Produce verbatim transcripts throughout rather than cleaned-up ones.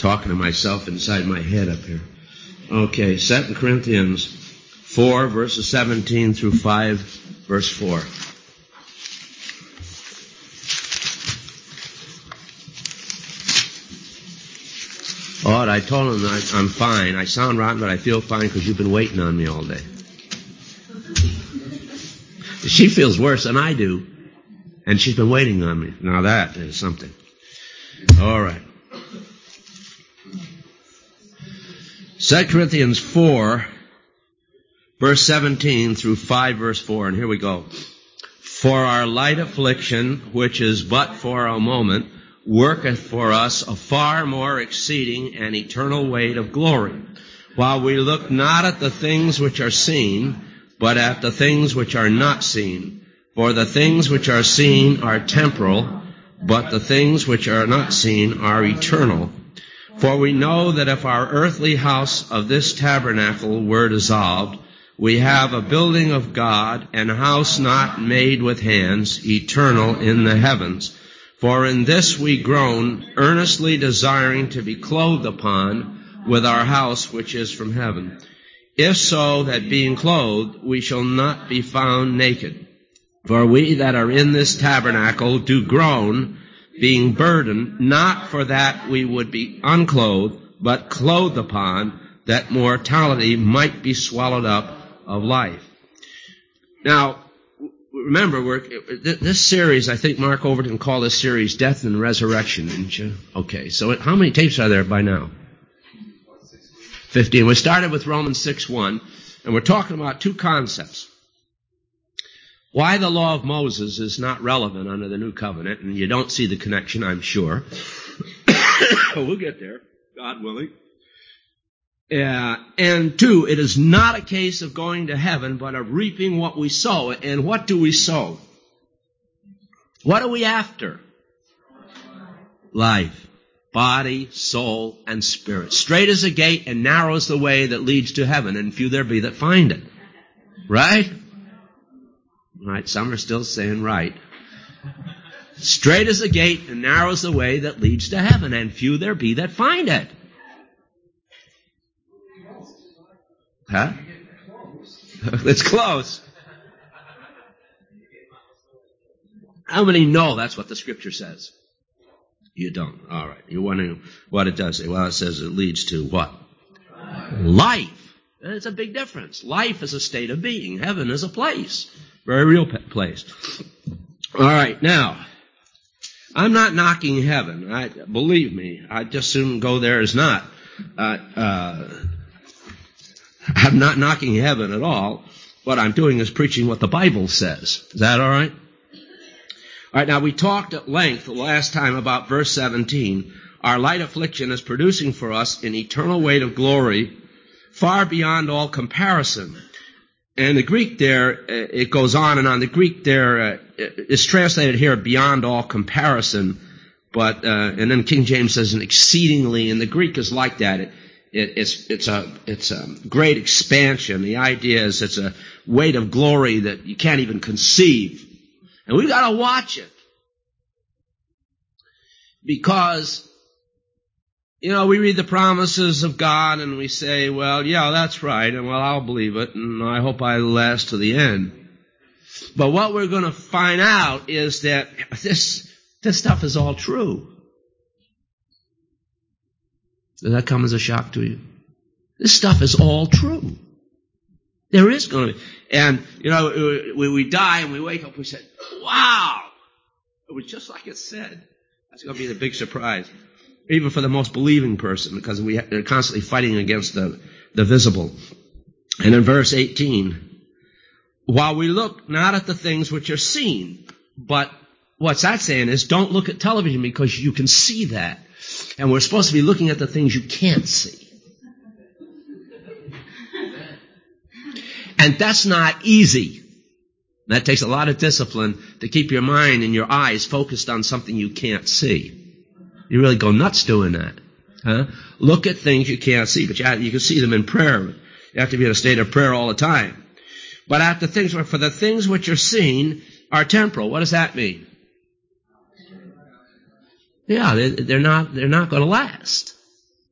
talking to myself inside my head up here. Okay, Second Corinthians four, verses seventeen through five, verse four. Oh, I told him I, I'm fine. I sound rotten, but I feel fine because you've been waiting on me all day. She feels worse than I do, and she's been waiting on me. Now that is something. All right. Second Corinthians four, verse seventeen through five, verse four, and here we go. For our light affliction, which is but for a moment, worketh for us a far more exceeding and eternal weight of glory, while we look not at the things which are seen, but at the things which are not seen. For the things which are seen are temporal, but the things which are not seen are eternal. For we know that if our earthly house of this tabernacle were dissolved, we have a building of God, an house not made with hands, eternal in the heavens. For in this we groan, earnestly desiring to be clothed upon with our house which is from heaven. If so, that being clothed, we shall not be found naked. For we that are in this tabernacle do groan, being burdened, not for that we would be unclothed, but clothed upon, that mortality might be swallowed up of life. Now, remember, we're, this series, I think Mark Overton called this series Death and Resurrection, didn't you? Okay, so how many tapes are there by now? fifteen. We started with Romans six one, and we're talking about two concepts. Why the law of Moses is not relevant under the new covenant, and you don't see the connection, I'm sure. We'll get there, God willing. Uh, and two, it is not a case of going to heaven, but of reaping what we sow. And what do we sow? What are we after? Life. Body, soul, and spirit. Straight is the gate and narrow is the way that leads to heaven, and few there be that find it. Right? Right, some are still saying right. Straight is the gate and narrow is the way that leads to heaven, and few there be that find it. Huh? It's close. How many know that's what the Scripture says? You don't. All right. You're wondering what it does say. Well, it says it leads to what? Life. It's a big difference. Life is a state of being. Heaven is a place. Very real place. All right. Now, I'm not knocking heaven. I, believe me, I'd just soon go there as not. Uh, uh, I'm not knocking heaven at all. What I'm doing is preaching what the Bible says. Is that all right? All right, now we talked at length the last time about verse seventeen. Our light affliction is producing for us an eternal weight of glory far beyond all comparison. And the Greek there, it goes on and on. The Greek there uh, is translated here beyond all comparison, but uh, and then King James says an exceedingly, and the Greek is like that. It, it, it's it's a it's a great expansion. The idea is it's a weight of glory that you can't even conceive. And we've got to watch it. Because, you know, we read the promises of God and we say, well, yeah, that's right, and well, I'll believe it, and I hope I last to the end. But what we're going to find out is that this, this stuff is all true. Does that come as a shock to you? This stuff is all true. There is going to be. And, you know, we, we die and we wake up and we say, wow! It was just like it said. That's going to be the big surprise. Even for the most believing person, because we are constantly fighting against the, the visible. And in verse eighteen, while we look not at the things which are seen, but what's that saying is don't look at television because you can see that. And we're supposed to be looking at the things you can't see. And that's not easy. That takes a lot of discipline to keep your mind and your eyes focused on something you can't see. You really go nuts doing that. Huh? Look at things you can't see, but you, have, you can see them in prayer. You have to be in a state of prayer all the time. But at the things, for the things which are seen are temporal. What does that mean? Yeah, they're not, they're not going to last.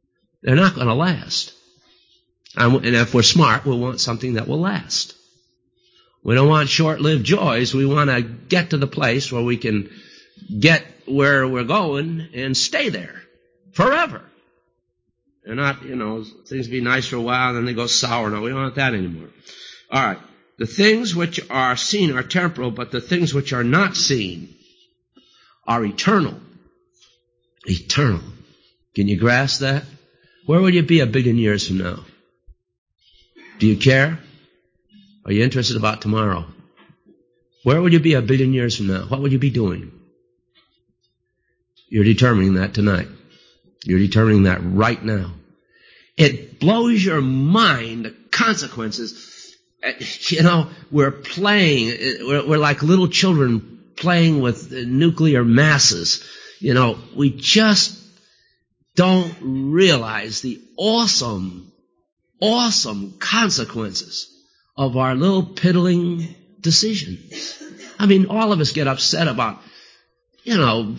They're not going to last. And if we're smart, we'll want something that will last. We don't want short-lived joys. We want to get to the place where we can get where we're going and stay there forever. They're not, you know, things be nice for a while and then they go sour. No, we don't want that anymore. All right. The things which are seen are temporal, but the things which are not seen are eternal. Eternal. Can you grasp that? Where will you be a billion years from now? Do you care? Are you interested about tomorrow? Where will you be a billion years from now? What will you be doing? You're determining that tonight. You're determining that right now. It blows your mind, the consequences. You know, we're playing, we're, we're like little children playing with nuclear masses. You know, we just don't realize the awesome, awesome consequences of our little piddling decisions. I mean, all of us get upset about, you know,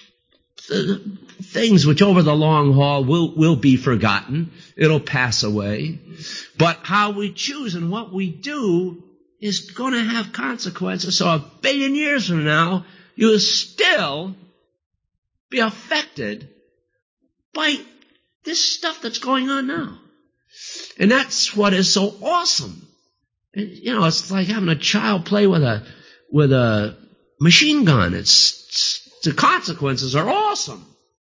things which over the long haul will, will be forgotten. It'll pass away. But how we choose and what we do is going to have consequences. So a billion years from now, you will still be affected by this stuff that's going on now. And that's what is so awesome. And, you know, it's like having a child play with a with a machine gun. It's, it's the consequences are awesome.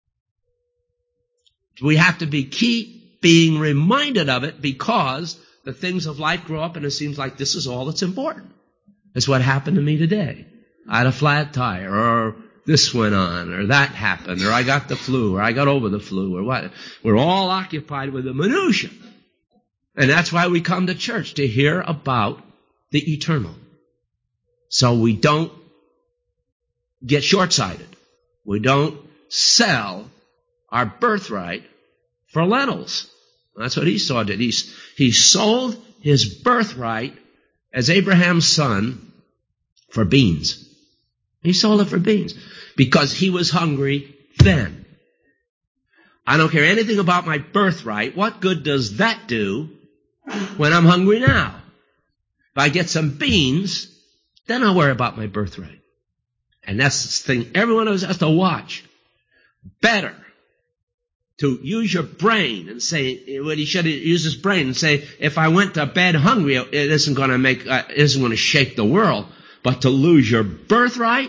We have to be keep being reminded of it because the things of life grow up and it seems like this is all that's important. That's what happened to me today. I had a flat tire, or this went on, or that happened, or I got the flu, or I got over the flu, or what. We're all occupied with the minutia. And that's why we come to church, to hear about the eternal. So we don't get short-sighted. We don't sell our birthright for lentils. That's what Esau did. He, he sold his birthright as Abraham's son for beans. He sold it for beans because he was hungry then. I don't care anything about my birthright. What good does that do when I'm hungry now? If I get some beans, then I'll worry about my birthright. And that's the thing everyone else has to watch. Better to use your brain and say, what he should use his brain and say, if I went to bed hungry, it isn't going to make, uh, it isn't going to shake the world. But to lose your birthright,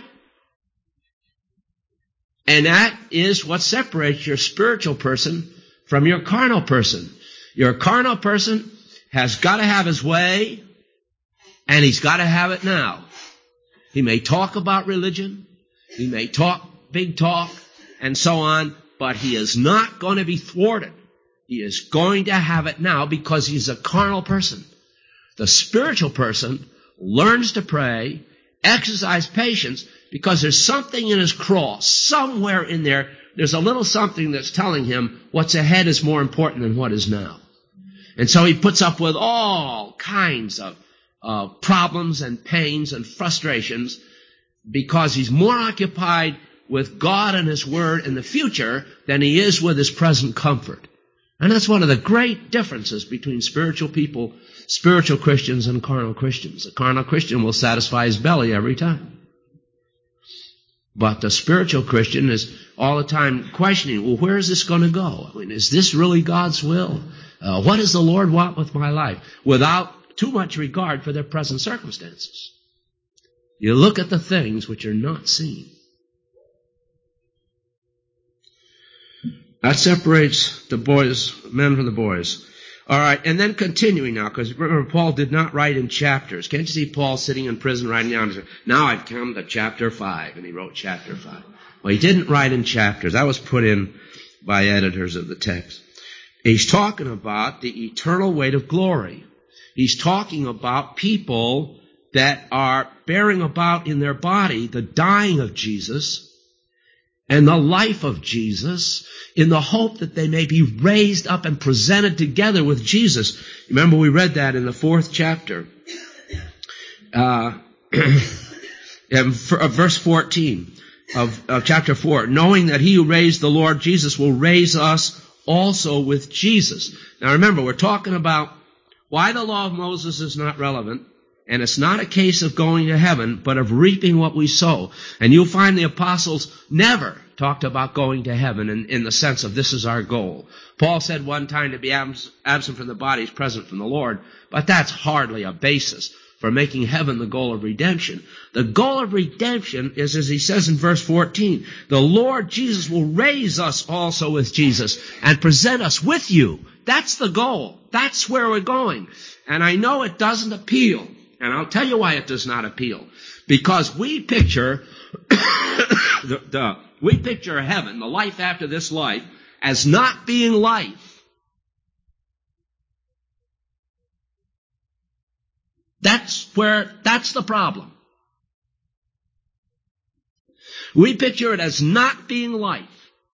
and that is what separates your spiritual person from your carnal person. Your carnal person has got to have his way, and he's got to have it now. He may talk about religion, he may talk big talk, and so on, but he is not going to be thwarted. He is going to have it now because he's a carnal person. The spiritual person learns to pray, exercise patience, because there's something in his cross, somewhere in there, there's a little something that's telling him what's ahead is more important than what is now. And so he puts up with all kinds of uh, problems and pains and frustrations because he's more occupied with God and His Word in the future than he is with his present comfort. And that's one of the great differences between spiritual people, spiritual Christians and carnal Christians. A carnal Christian will satisfy his belly every time. But the spiritual Christian is all the time questioning, well, where is this going to go? I mean, is this really God's will? Uh, what does the Lord want with my life? Without too much regard for their present circumstances. You look at the things which are not seen. That separates the boys, men from the boys. All right, and then continuing now, because remember, Paul did not write in chapters. Can't you see Paul sitting in prison writing down, now I've come to chapter five, and he wrote chapter five. Well, he didn't write in chapters. That was put in by editors of the text. He's talking about the eternal weight of glory. He's talking about people that are bearing about in their body the dying of Jesus and the life of Jesus in the hope that they may be raised up and presented together with Jesus. Remember, we read that in the fourth chapter. Uh, in verse fourteen of, of chapter four. Knowing that He who raised the Lord Jesus will raise us also with Jesus. Now remember, we're talking about why the law of Moses is not relevant, and it's not a case of going to heaven, but of reaping what we sow. And you'll find the apostles never talked about going to heaven in, in the sense of this is our goal. Paul said one time to be abs- absent from the body is present from the Lord, but that's hardly a basis for making heaven the goal of redemption. The goal of redemption is, as he says in verse fourteen, the Lord Jesus will raise us also with Jesus and present us with you. That's the goal. That's where we're going. And I know it doesn't appeal. And I'll tell you why it does not appeal. Because we picture the, the, we picture heaven, the life after this life, as not being life. That's where, that's the problem. We picture it as not being life.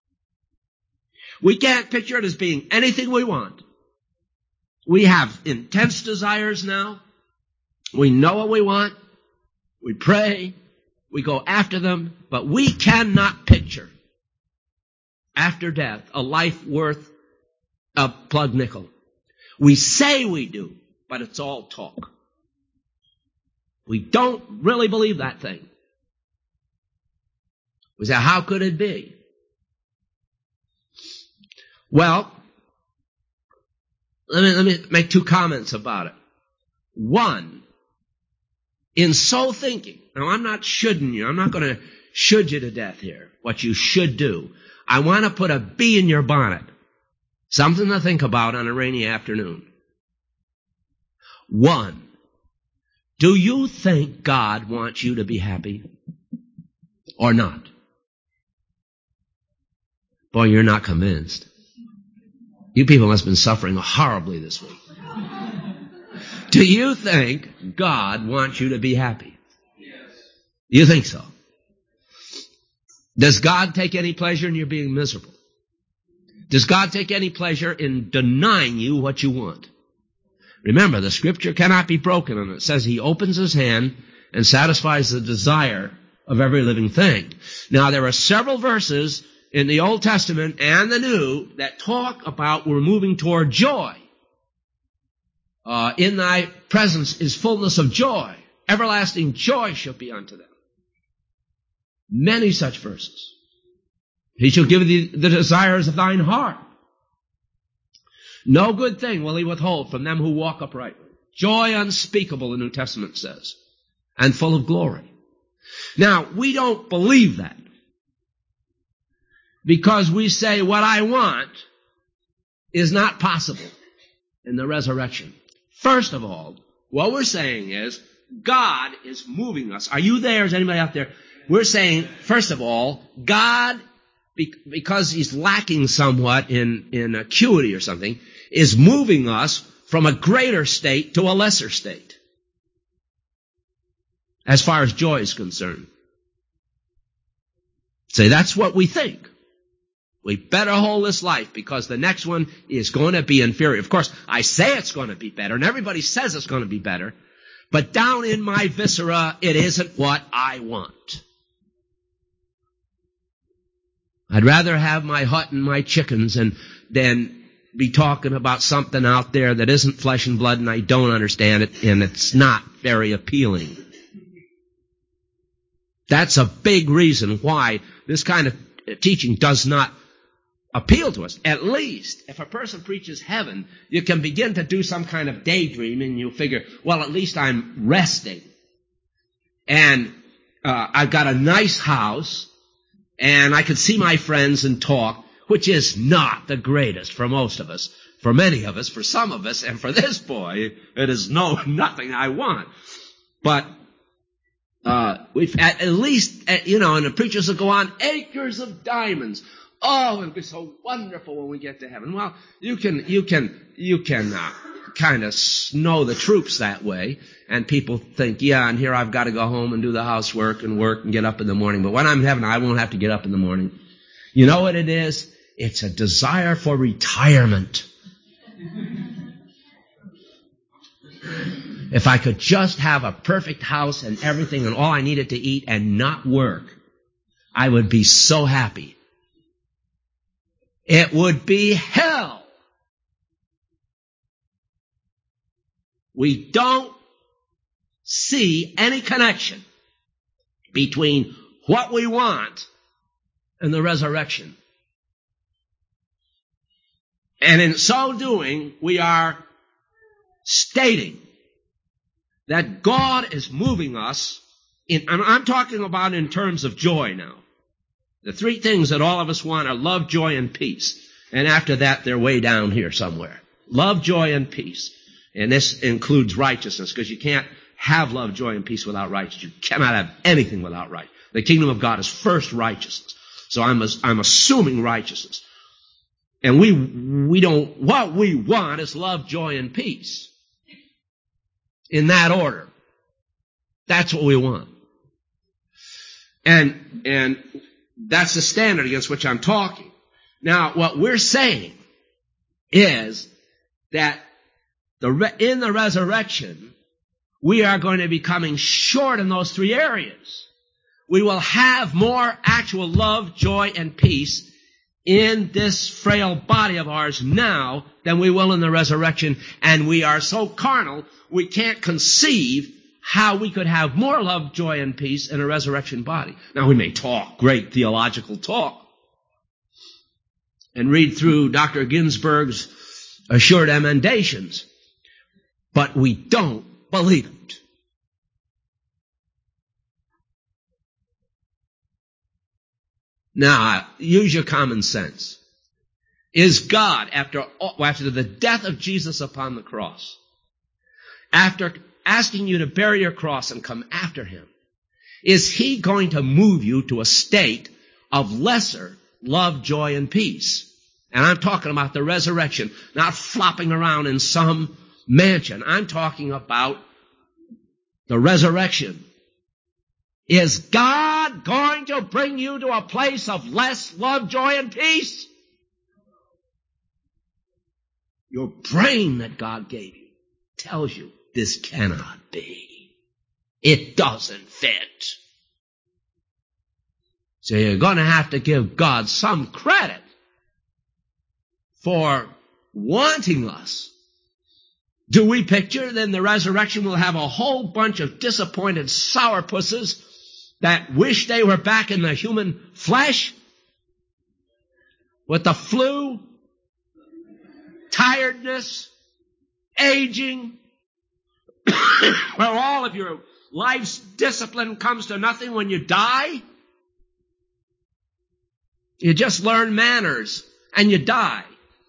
We can't picture it as being anything we want. We have intense desires now. We know what we want. We pray. We go after them. But we cannot picture, after death, a life worth a plug nickel. We say we do, but it's all talk. We don't really believe that thing. We say, how could it be? Well, let me, let me make two comments about it. One, in so thinking, now I'm not shoulding you, I'm not going to should you to death here, what you should do. I want to put a bee in your bonnet. Something to think about on a rainy afternoon. One, do you think God wants you to be happy or not? Boy, you're not convinced. You people must have been suffering horribly this week. Do you think God wants you to be happy? Yes. You think so? Does God take any pleasure in your being miserable? Does God take any pleasure in denying you what you want? Remember, the scripture cannot be broken, and it says he opens his hand and satisfies the desire of every living thing. Now, there are several verses in the Old Testament and the New that talk about we're moving toward joy. Uh, in thy presence is fullness of joy. Everlasting joy shall be unto them. Many such verses. He shall give thee the desires of thine heart. No good thing will he withhold from them who walk uprightly. Joy unspeakable, the New Testament says, and full of glory. Now, we don't believe that because we say what I want is not possible in the resurrection. First of all, what we're saying is God is moving us. Are you there? Is anybody out there? We're saying, first of all, God, because he's lacking somewhat in, in acuity or something, is moving us from a greater state to a lesser state, as far as joy is concerned. Say, that's what we think. We better hold this life because the next one is going to be inferior. Of course, I say it's going to be better, and everybody says it's going to be better, but down in my viscera, it isn't what I want. I'd rather have my hut and my chickens and than be talking about something out there that isn't flesh and blood and I don't understand it and it's not very appealing. That's a big reason why this kind of teaching does not appeal to us. At least, if a person preaches heaven, you can begin to do some kind of daydreaming and you figure, well, at least I'm resting. And uh, I've got a nice house and I can see my friends and talk, which is not the greatest for most of us. For many of us, for some of us, and for this boy, it is no nothing I want. But uh we've at, at least, at, you know, and the preachers will go on, acres of diamonds. Oh, it'll be so wonderful when we get to heaven. Well, you can, you can, you can uh, kind of know the troops that way. And people think, yeah, and here I've got to go home and do the housework and work and get up in the morning. But when I'm in heaven, I won't have to get up in the morning. You know what it is? It's a desire for retirement. If I could just have a perfect house and everything and all I needed to eat and not work, I would be so happy. it would be hell. We don't see any connection between what we want and the resurrection. And in so doing, we are stating that God is moving us in, I'm talking about in terms of joy now. The three things that all of us want are love, joy, and peace. And after that, they're way down here somewhere. Love, joy, and peace. And this includes righteousness, because you can't have love, joy, and peace without righteousness. You cannot have anything without right. The kingdom of God is first righteousness. So I'm, I'm assuming righteousness. And we, we don't, what we want is love, joy, and peace. In that order. That's what we want. And, and that's the standard against which I'm talking. Now, what we're saying is that the, in the resurrection, we are going to be coming short in those three areas. We will have more actual love, joy, and peace in this frail body of ours now than we will in the resurrection. And we are so carnal, we can't conceive how we could have more love, joy, and peace in a resurrection body. Now, we may talk great theological talk and read through Doctor Ginsburg's assured emendations, but we don't believe it. Now, use your common sense. Is God, after, after the death of Jesus upon the cross, after asking you to bear your cross and come after him, is he going to move you to a state of lesser love, joy, and peace? And I'm talking about the resurrection, not flopping around in some mansion. I'm talking about the resurrection. Is God going to bring you to a place of less love, joy, and peace? Your brain that God gave you tells you this cannot be. It doesn't fit. So you're going to have to give God some credit for wanting us. Do we picture then the resurrection will have a whole bunch of disappointed sourpusses that wish they were back in the human flesh with the flu, tiredness, aging, where all of your life's discipline comes to nothing when you die? You just learn manners and you die.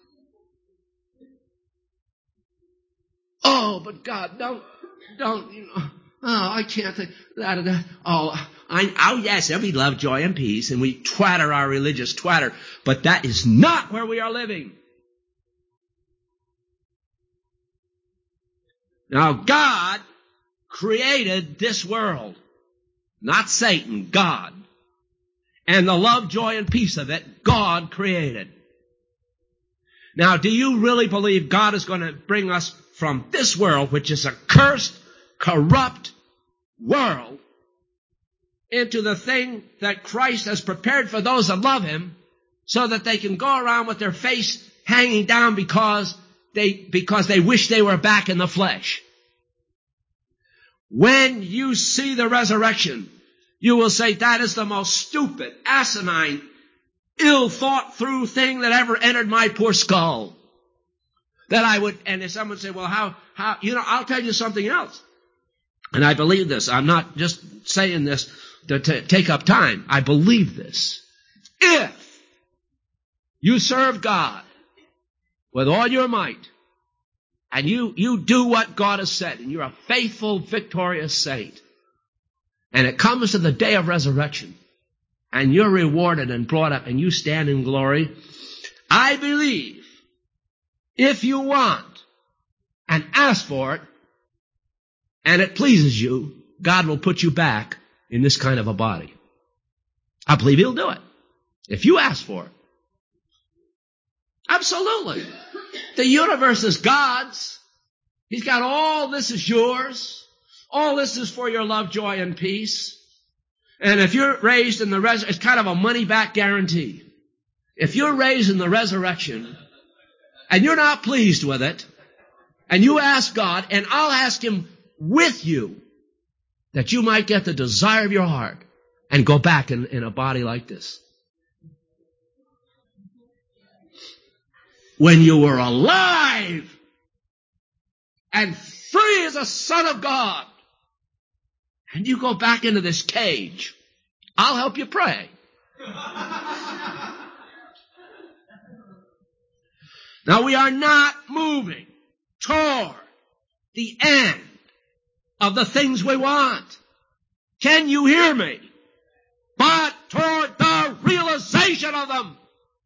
Oh, but God, don't, don't, you know, oh, I can't think, that, that, oh, I, oh yes, there'll be love, joy, and peace, and we twatter our religious twatter, but that is not where we are living. Now, God created this world, not Satan, God. And the love, joy, and peace of it, God created. Now, do you really believe God is going to bring us from this world, which is a cursed, corrupt world, into the thing that Christ has prepared for those that love him, so that they can go around with their face hanging down because they, because they wish they were back in the flesh? When you see the resurrection, you will say, that is the most stupid, asinine, ill-thought-through thing that ever entered my poor skull. That I would, and if someone say, well, how, how, you know, I'll tell you something else. And I believe this. I'm not just saying this to t- take up time. I believe this. If you serve God with all your might, and you, you do what God has said, and you're a faithful, victorious saint, and it comes to the day of resurrection, and you're rewarded and brought up, and you stand in glory, I believe if you want and ask for it, and it pleases you, God will put you back in this kind of a body. I believe he'll do it. If you ask for it. Absolutely. The universe is God's. He's got all this is yours. All this is for your love, joy, and peace. And if you're raised in the res, it's kind of a money-back guarantee. If you're raised in the resurrection and you're not pleased with it, and you ask God, and I'll ask Him with you, that you might get the desire of your heart and go back in, in a body like this. When you were alive and free as a son of God, and you go back into this cage, I'll help you pray. Now, we are not moving toward the end of the things we want. Can you hear me? But toward the realization of them.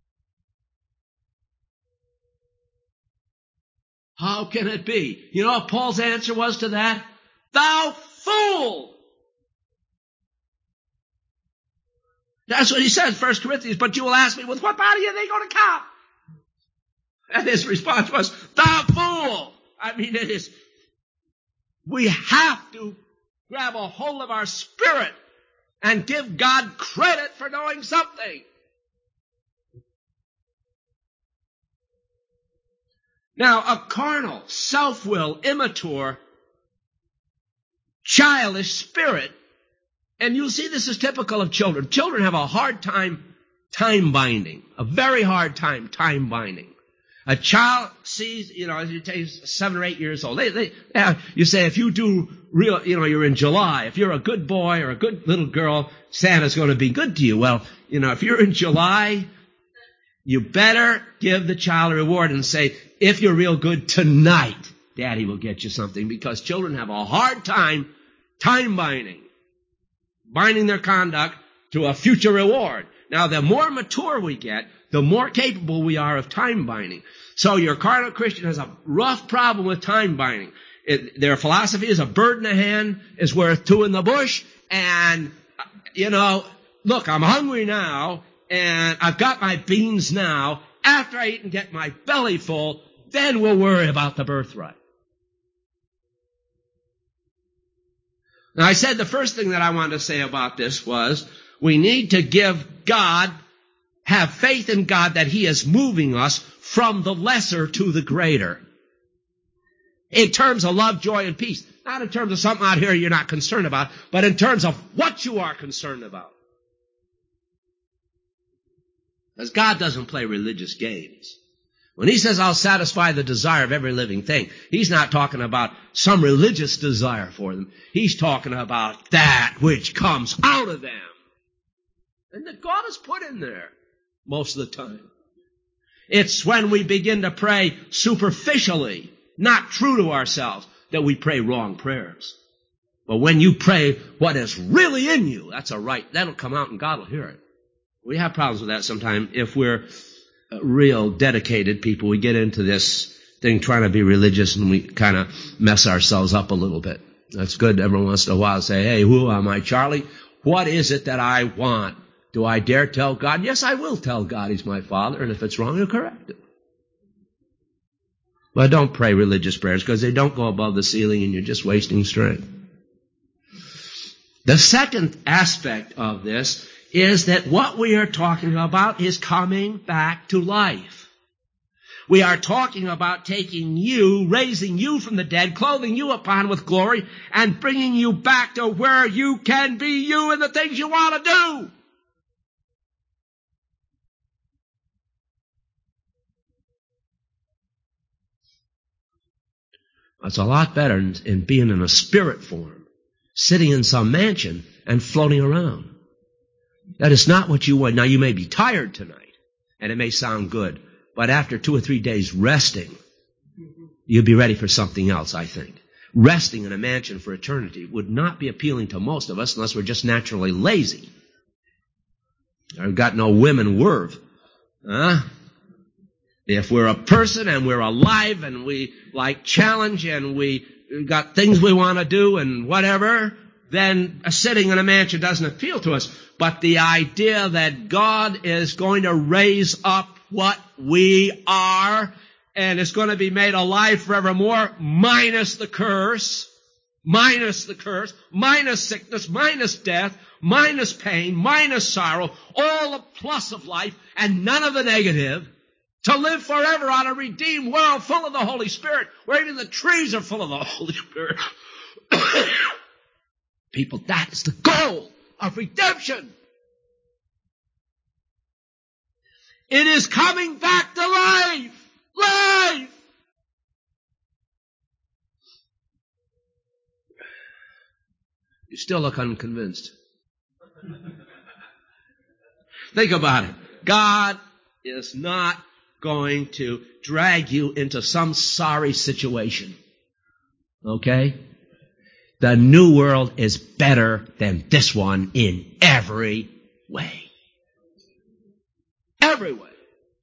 How can it be? You know what Paul's answer was to that? Thou fool! That's what he says, First Corinthians, but you will ask me, with what body are they going to come? And his response was, thou fool! I mean, it is, we have to grab a hold of our spirit and give God credit for knowing something. Now, a carnal, self-will, immature, childish spirit, and you'll see this is typical of children. Children have a hard time time binding, a very hard time time binding. A child sees, you know, as you take seven or eight years old, they, they, yeah, you say if you do real, you know, you're in July, if you're a good boy or a good little girl, Santa's going to be good to you. Well, you know, if you're in July, you better give the child a reward and say, if you're real good tonight, Daddy will get you something, because children have a hard time time binding, binding their conduct to a future reward. Now, the more mature we get, the more capable we are of time binding. So your carnal Christian has a rough problem with time binding. It, their philosophy is a bird in the hand is worth two in the bush. And, you know, look, I'm hungry now, and I've got my beans now. After I eat and get my belly full, then we'll worry about the birthright. Now, I said the first thing that I wanted to say about this was we need to give God, have faith in God that He is moving us from the lesser to the greater. In terms of love, joy, and peace. Not in terms of something out here you're not concerned about, but in terms of what you are concerned about. Because God doesn't play religious games. When He says, I'll satisfy the desire of every living thing, He's not talking about some religious desire for them. He's talking about that which comes out of them. And that God is put in there most of the time. It's when we begin to pray superficially, not true to ourselves, that we pray wrong prayers. But when you pray what is really in you, that's a right. That'll come out and God will hear it. We have problems with that sometimes. If we're real dedicated people, we get into this thing trying to be religious and we kind of mess ourselves up a little bit. That's good every once in a while to say, hey, who am I, Charlie? What is it that I want? Do I dare tell God? Yes, I will tell God He's my Father, and if it's wrong, He'll correct it. But don't pray religious prayers, because they don't go above the ceiling and you're just wasting strength. The second aspect of this is that what we are talking about is coming back to life. We are talking about taking you, raising you from the dead, clothing you upon with glory, and bringing you back to where you can be you and the things you want to do. It's a lot better in, in being in a spirit form, sitting in some mansion and floating around. That is not what you want. Now, you may be tired tonight, and it may sound good, but after two or three days resting, you'll be ready for something else, I think. Resting in a mansion for eternity would not be appealing to most of us unless we're just naturally lazy. I've got no women worth. Huh? If we're a person and we're alive and we like challenge and we got things we want to do and whatever, then sitting in a mansion doesn't appeal to us. But the idea that God is going to raise up what we are and it's going to be made alive forevermore, minus the curse, minus the curse, minus sickness, minus death, minus pain, minus sorrow, all the plus of life and none of the negative, to live forever on a redeemed world full of the Holy Spirit, where even the trees are full of the Holy Spirit. People, that is the goal of redemption. It is coming back to life. Life! You still look unconvinced. Think about it. God is not going to drag you into some sorry situation. Okay? The new world is better than this one in every way. Every way.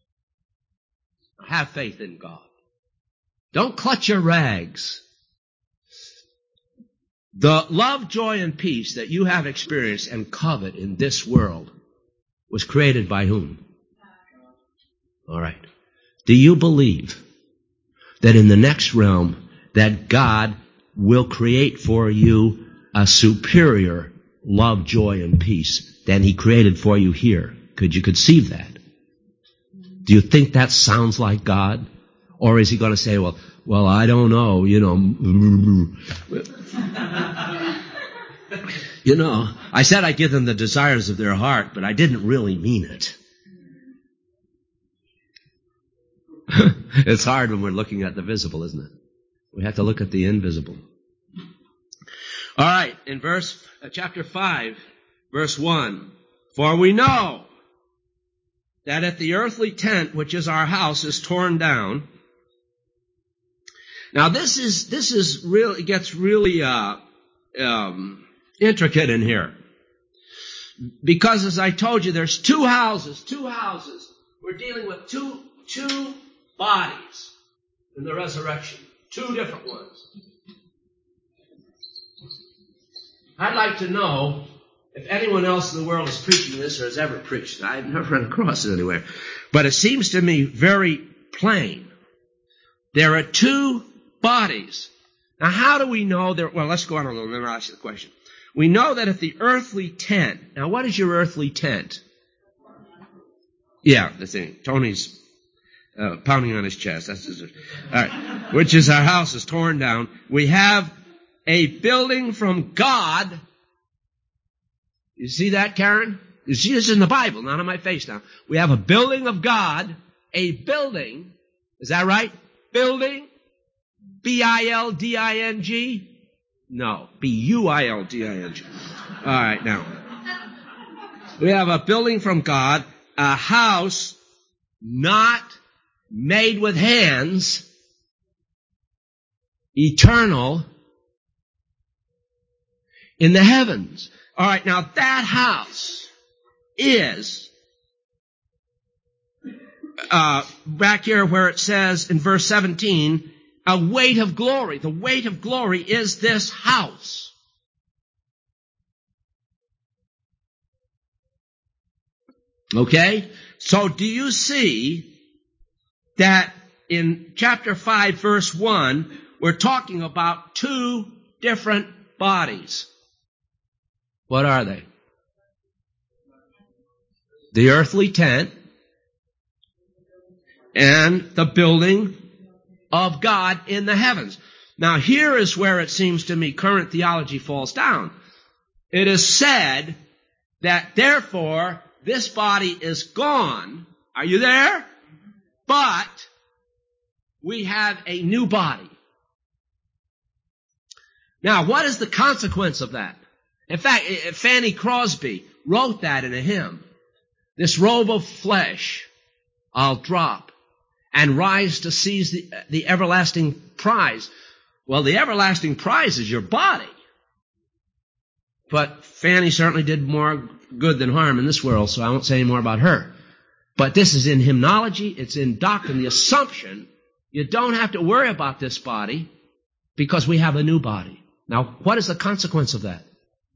Have faith in God. Don't clutch your rags. The love, joy, and peace that you have experienced and covet in this world was created by whom? All right. Do you believe that in the next realm that God will create for you a superior love, joy, and peace than He created for you here? Could you conceive that? Do you think that sounds like God? Or is He going to say, well, well, I don't know, you know. You know, I said I give them the desires of their heart, but I didn't really mean it. It's hard when we're looking at the visible, isn't it? We have to look at the invisible. All right, in verse, uh, chapter five, verse one. For we know that if the earthly tent, which is our house, is torn down. Now this is, this is really, gets really, uh, um, intricate in here. Because as I told you, there's two houses, two houses. We're dealing with two, two bodies in the resurrection. Two different ones. I'd like to know if anyone else in the world is preaching this or has ever preached it. I've never run across it anywhere. But it seems to me very plain. There are two bodies. Now how do we know there? Well, let's go on a little bit and I'll ask you the question. We know that if the earthly tent, now what is your earthly tent? Yeah, the thing. Tony's uh, pounding on his chest. That's his, all right. Which is our house is torn down. We have a building from God. You see that, Karen? You see this in the Bible, not on my face now. We have a building of God, a building. Is that right? Building. B I L D I N G? No, B U I L D I N G. All right, now. We have a building from God, a house not made with hands, eternal, in the heavens. All right, now that house is, uh, back here where it says in verse seventeen, a weight of glory. The weight of glory is this house. Okay? So do you see that in chapter five, verse one, we're talking about two different bodies? What are they? The earthly tent and the building of God in the heavens. Now here is where it seems to me current theology falls down. It is said that therefore this body is gone. Are you there? But we have a new body. Now what is the consequence of that? In fact, Fanny Crosby wrote that in a hymn. This robe of flesh I'll drop and rise to seize the, the everlasting prize. Well, the everlasting prize is your body. But Fanny certainly did more good than harm in this world, so I won't say any more about her. But this is in hymnology, it's in doctrine, the assumption you don't have to worry about this body because we have a new body. Now, what is the consequence of that?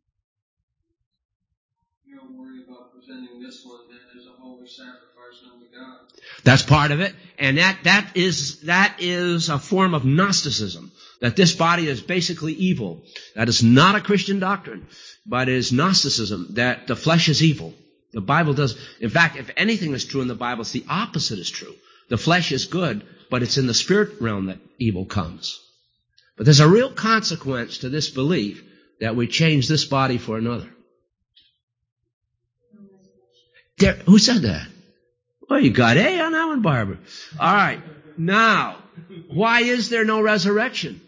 You don't worry about presenting this one then as a holy sacrifice unto God. That's part of it, and that, that is, that is a form of Gnosticism. that this body is basically evil. That is not a Christian doctrine, but it is Gnosticism, that the flesh is evil. The Bible does, in fact, if anything is true in the Bible, it's the opposite is true. The flesh is good, but it's in the spirit realm that evil comes. But there's a real consequence to this belief that we change this body for another. There, who said that? Well, you got A on that one, Barbara. All right. Now, why is there no resurrection?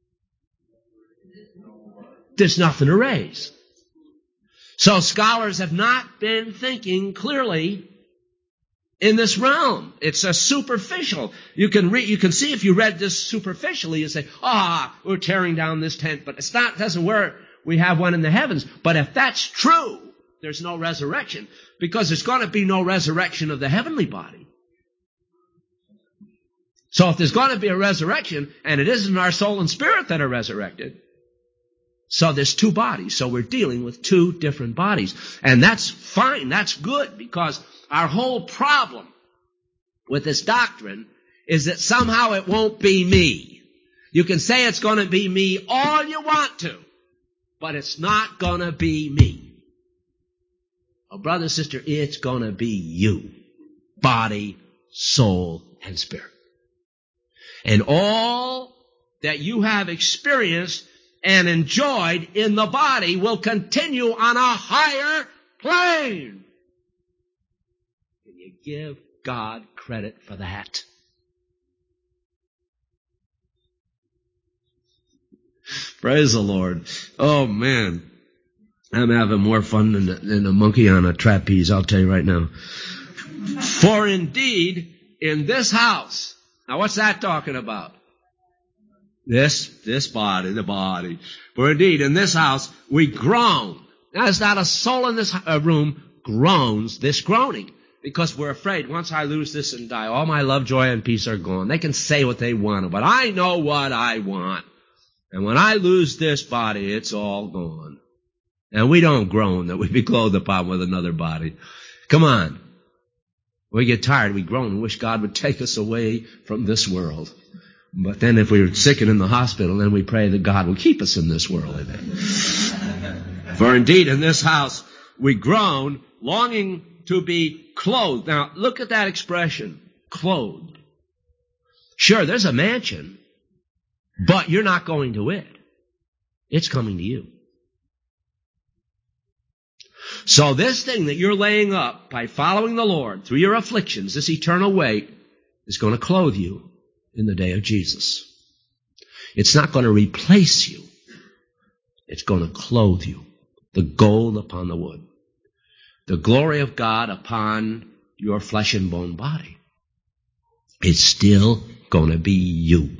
There's nothing to raise. So scholars have not been thinking clearly in this realm. It's a superficial. You can read, you can see if you read this superficially, you say, ah, we're tearing down this tent, but it's not, doesn't where we have one in the heavens. But if that's true, there's no resurrection, because there's going to be no resurrection of the heavenly body. So if there's going to be a resurrection, and it isn't our soul and spirit that are resurrected, so there's two bodies. So we're dealing with two different bodies. And that's fine. That's good, because our whole problem with this doctrine is that somehow it won't be me. You can say it's going to be me all you want to, but it's not going to be me. Oh, brother, sister, it's going to be you. Body, soul, and spirit. And all that you have experienced and enjoyed in the body will continue on a higher plane. Can you give God credit for that? Praise the Lord. Oh, man. I'm having more fun than a, than a monkey on a trapeze, I'll tell you right now. For indeed, in this house, now what's that talking about? This, this body, the body. For indeed, in this house, we groan. Now, there's not a soul in this room groans this groaning, because we're afraid once I lose this and die, all my love, joy, and peace are gone. They can say what they want, but I know what I want. And when I lose this body, it's all gone. And we don't groan that we be clothed upon with another body. Come on. We get tired, we groan and wish God would take us away from this world. But then if we're sick and in the hospital, then we pray that God will keep us in this world. Amen. For indeed, in this house we groan, longing to be clothed. Now, look at that expression, clothed. Sure, there's a mansion, but you're not going to it. It's coming to you. So this thing that you're laying up by following the Lord through your afflictions, this eternal weight, is going to clothe you in the day of Jesus. It's not going to replace you. It's going to clothe you. The gold upon the wood. The glory of God upon your flesh and bone body. It's still going to be you.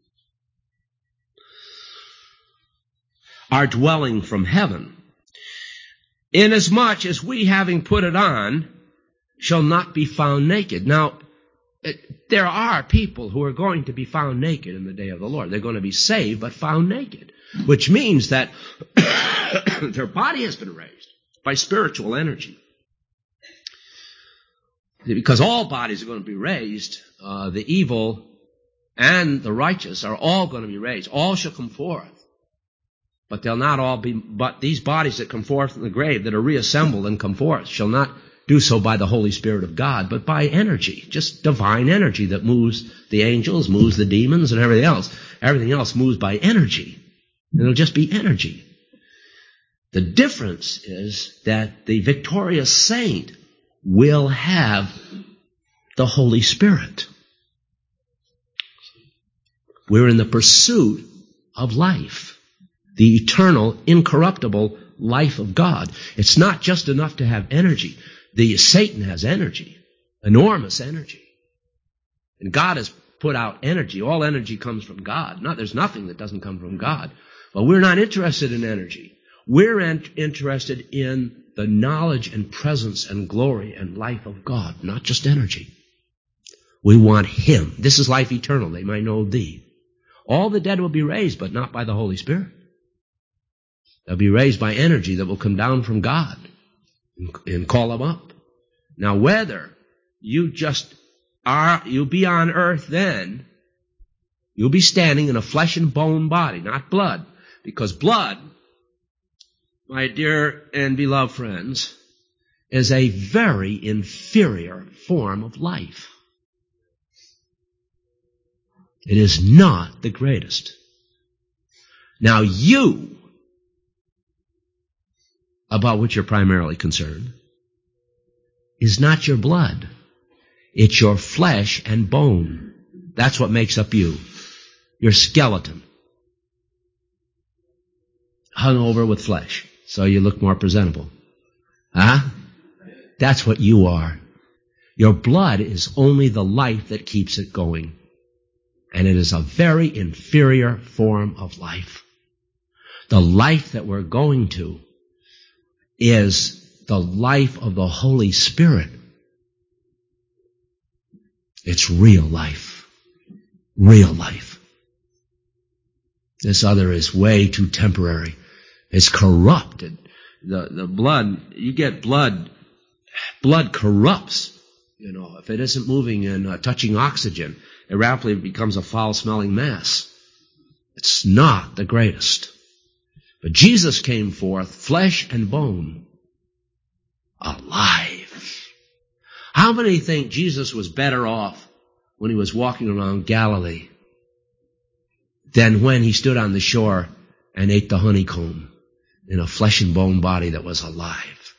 Our dwelling from heaven, inasmuch as we, having put it on, shall not be found naked. Now, it, there are people who are going to be found naked in the day of the Lord. They're going to be saved, but found naked. Which means that their body has been raised by spiritual energy. Because all bodies are going to be raised. Uh, the evil and the righteous are all going to be raised. All shall come forth. But they'll not all be, but these bodies that come forth from the grave, that are reassembled and come forth, shall not do so by the Holy Spirit of God, but by energy, just divine energy that moves the angels, moves the demons, and everything else. Everything else moves by energy. And it'll just be energy. The difference is that the victorious saint will have the Holy Spirit. We're in the pursuit of life. The eternal, incorruptible life of God. It's not just enough to have energy. The Satan has energy, enormous energy. And God has put out energy. All energy comes from God. Not, there's nothing that doesn't come from God. But we're not interested in energy. We're in, interested in the knowledge and presence and glory and life of God, not just energy. We want Him. This is life eternal. They might know Thee. All the dead will be raised, but not by the Holy Spirit. They'll be raised by energy that will come down from God and call them up. Now, whether you just are, you'll be on earth then, You'll be standing in a flesh and bone body, not blood. Because blood, my dear and beloved friends, is a very inferior form of life. It is not the greatest. Now you, about which you're primarily concerned, is not your blood. It's your flesh and bone. That's what makes up you. Your skeleton. Hung over with flesh, so you look more presentable. Huh? That's what you are. Your blood is only the life that keeps it going. And it is a very inferior form of life. The life that we're going to is the life of the Holy Spirit. It's real life. Real life. This other is way too temporary. It's corrupted. The, the blood, you get blood, blood corrupts. You know, if it isn't moving and uh, touching oxygen, it rapidly becomes a foul-smelling mess. It's not the greatest. But Jesus came forth, flesh and bone, alive. How many think Jesus was better off when he was walking around Galilee than when he stood on the shore and ate the honeycomb in a flesh and bone body that was alive?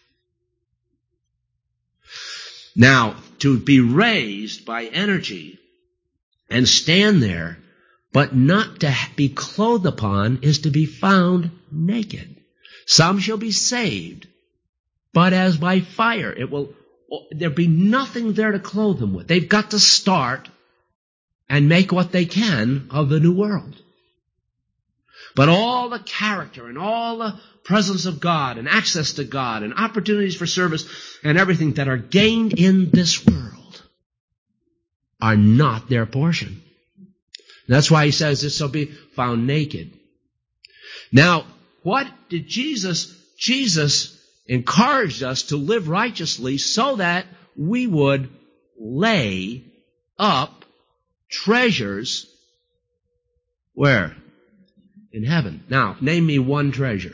Now, to be raised by energy and stand there, but not to be clothed upon, is to be found naked. Some shall be saved, but as by fire. It will, there'll be nothing there to clothe them with. They've got to start and make what they can of the new world. But all the character and all the presence of God and access to God and opportunities for service and everything that are gained in this world are not their portion. That's why he says this shall be found naked. Now, what did Jesus, Jesus encouraged us to live righteously so that we would lay up treasures where? In heaven. Now, name me one treasure.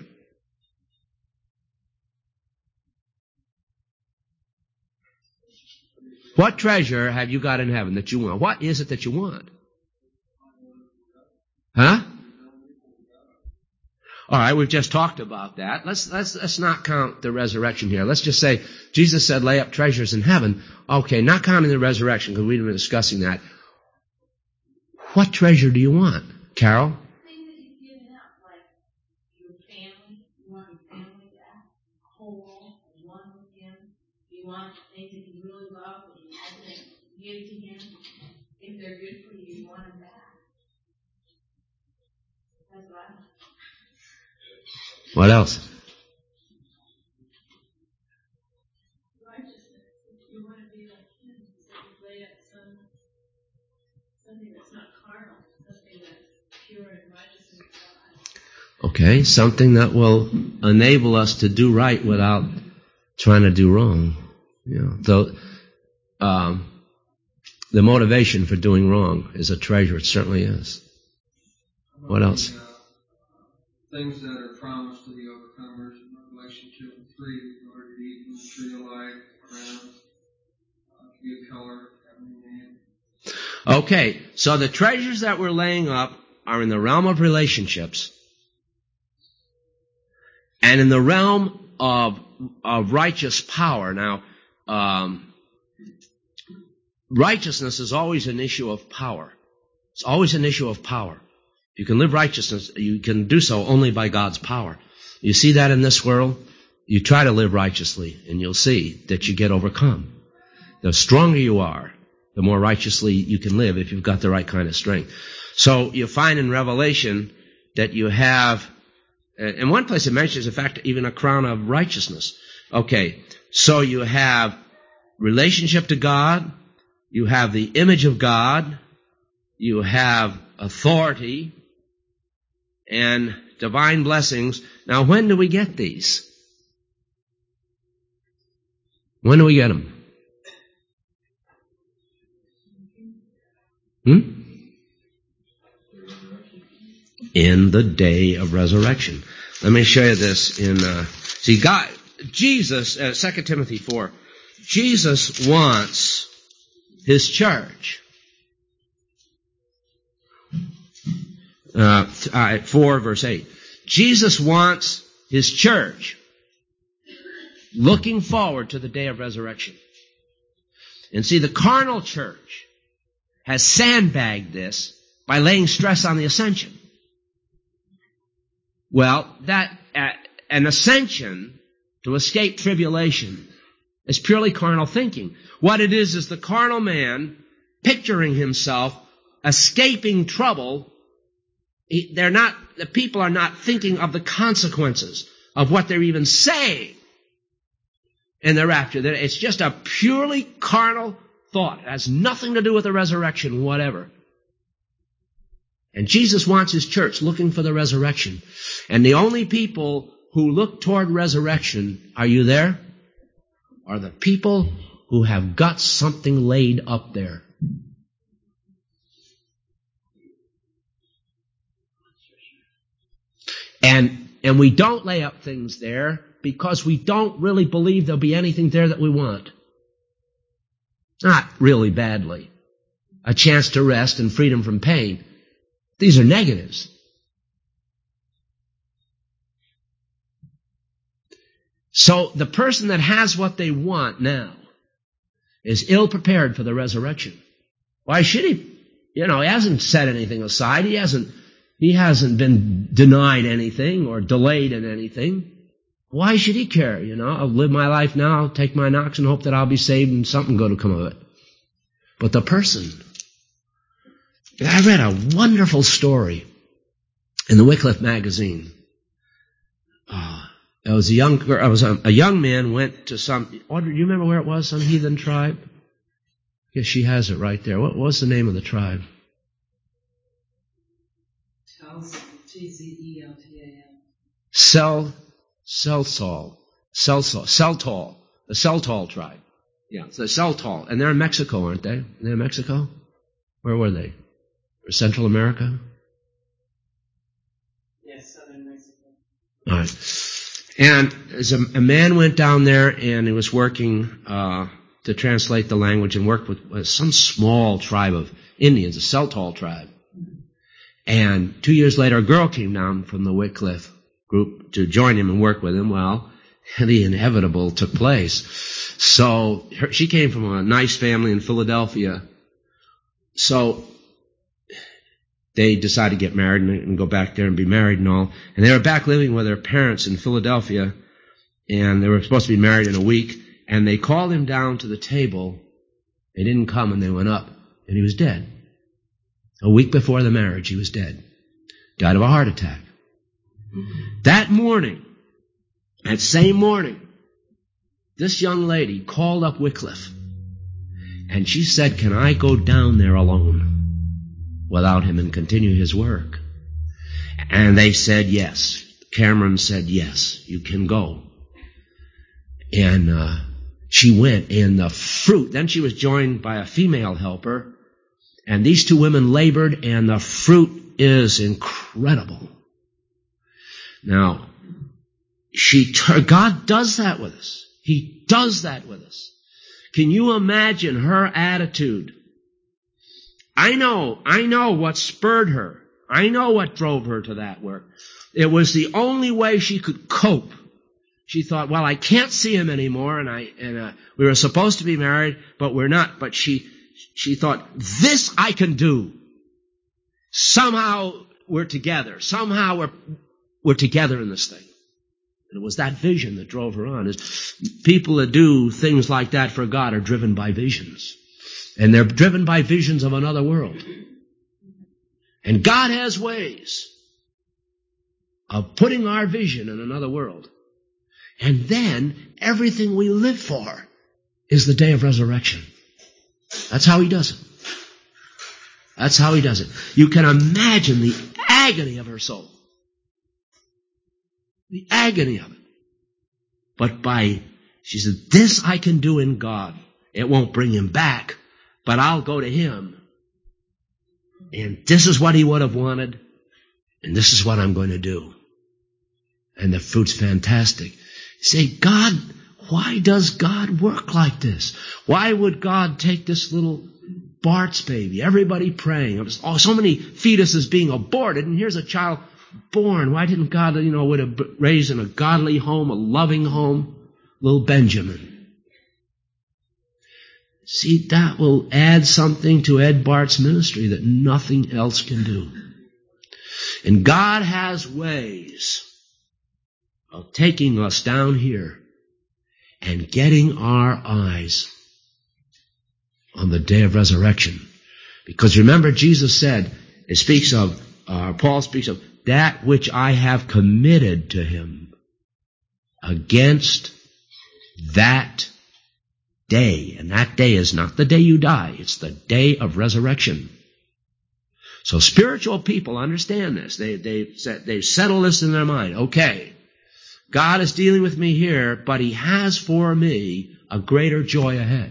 What treasure have you got in heaven that you want? What is it that you want? Huh? All right, we've just talked about that. Let's, let's, let's not count the resurrection here. Let's just say Jesus said lay up treasures in heaven. Okay, not counting the resurrection because we've been discussing that. What treasure do you want, Carol? Things that you've given up, like your family. You want your family to act whole and one with Him. You want things that you really love and you have to give to Him. If they're good for you, you want them back. That's right. What else? Righteousness. You want to be like Him. So you lay up some, something that's not carnal, something that's pure and righteous in God. Okay, something that will enable us to do right without trying to do wrong. You know, so, um, the motivation for doing wrong is a treasure. It certainly is. What else? The, uh, things that are promised to the overcomers in Revelation two and three, in order to eat from the tree of life, crowns, uh, to be a color, having a name. Okay, so the treasures that we're laying up are in the realm of relationships and in the realm of, of righteous power. Now, um, righteousness is always an issue of power. It's always an issue of power. You can live righteousness, you can do so only by God's power. You see that in this world? You try to live righteously, and you'll see that you get overcome. The stronger you are, the more righteously you can live if you've got the right kind of strength. So you find in Revelation that you have, in one place it mentions, in fact, even a crown of righteousness. Okay, so you have relationship to God, you have the image of God, you have authority, and divine blessings. Now, when do we get these? When do we get them? Hmm? in the day of resurrection. Let me show you this in, uh, see, God, Jesus, uh, Second Timothy four, Jesus wants His church. Uh, uh, four verse eight. Jesus wants His church looking forward to the day of resurrection. And see, the carnal church has sandbagged this by laying stress on the ascension. Well, that uh, an ascension to escape tribulation is purely carnal thinking. What it is is the carnal man picturing himself escaping trouble. He, they're not, the people are not thinking of the consequences of what they're even saying in the rapture. It's just a purely carnal thought. It has nothing to do with the resurrection, whatever. And Jesus wants His church looking for the resurrection. And the only people who look toward resurrection, are you there? Are the people who have got something laid up there. And, and we don't lay up things there because we don't really believe there'll be anything there that we want. Not really badly. A chance to rest and freedom from pain. These are negatives. So the person that has what they want now is ill prepared for the resurrection. Why should he? You know, he hasn't set anything aside. He hasn't, he hasn't been denied anything or delayed in anything. Why should he care? You know, I'll live my life now, I'll take my knocks and hope that I'll be saved and something good will come of it. But the person, I read a wonderful story in the Wycliffe magazine. Uh, it was a young, it was a, a young man went to some, Audrey, do you remember where it was? Some heathen tribe? Yes, she has it right there. What was the name of the tribe? T Z E L T A L. Cel, Celtal, Celtal, Celtal, the Celtal tribe. Yeah, it's the Celtal, and they're in Mexico, aren't they? They're in Mexico? Where were they? Or Central America? Yes, southern Mexico. All right. And as a, a man went down there and he was working uh, to translate the language and worked with, with some small tribe of Indians, a Celtal tribe. And two years later, a girl came down from the Wycliffe group to join him and work with him. Well, the inevitable took place. So her, she came from a nice family in Philadelphia. So they decided to get married and, and go back there and be married and all. And they were back living with their parents in Philadelphia. And they were supposed to be married in a week. And they called him down to the table. They didn't come and they went up. And he was dead. A week before the marriage, he was dead. Died of a heart attack. That morning, that same morning, this young lady called up Wycliffe. And she said, can I go down there alone without him and continue his work? And they said yes. Cameron said yes, you can go. And uh, she went, and the fruit, then she was joined by a female helper. And these two women labored, and the fruit is incredible. Now, she, God does that with us. He does that with us. Can you imagine her attitude? I know, I know what spurred her. I know what drove her to that work. It was the only way she could cope. She thought, well, I can't see him anymore, and I, and uh, we were supposed to be married, but we're not. But she, She thought, this I can do. Somehow we're together. Somehow we're, we're together in this thing. And it was that vision that drove her on. Is people that do things like that for God are driven by visions. And they're driven by visions of another world. And God has ways of putting our vision in another world. And then everything we live for is the day of resurrection. That's how He does it. That's how He does it. You can imagine the agony of her soul. The agony of it. But by, she said, this I can do in God. It won't bring Him back, but I'll go to Him. And this is what He would have wanted. And this is what I'm going to do. And the fruit's fantastic. You say, God, why does God work like this? Why would God take this little Bart's baby, everybody praying, oh, so many fetuses being aborted, and here's a child born. Why didn't God, you know, would have raised in a godly home, a loving home, little Benjamin? See, that will add something to Ed Bart's ministry that nothing else can do. And God has ways of taking us down here and getting our eyes on the day of resurrection. Because remember, Jesus said, it speaks of, uh, Paul speaks of, that which I have committed to him against that day. And that day is not the day you die. It's the day of resurrection. So spiritual people understand this. They, they, they settle this in their mind. Okay, God is dealing with me here, but he has for me a greater joy ahead.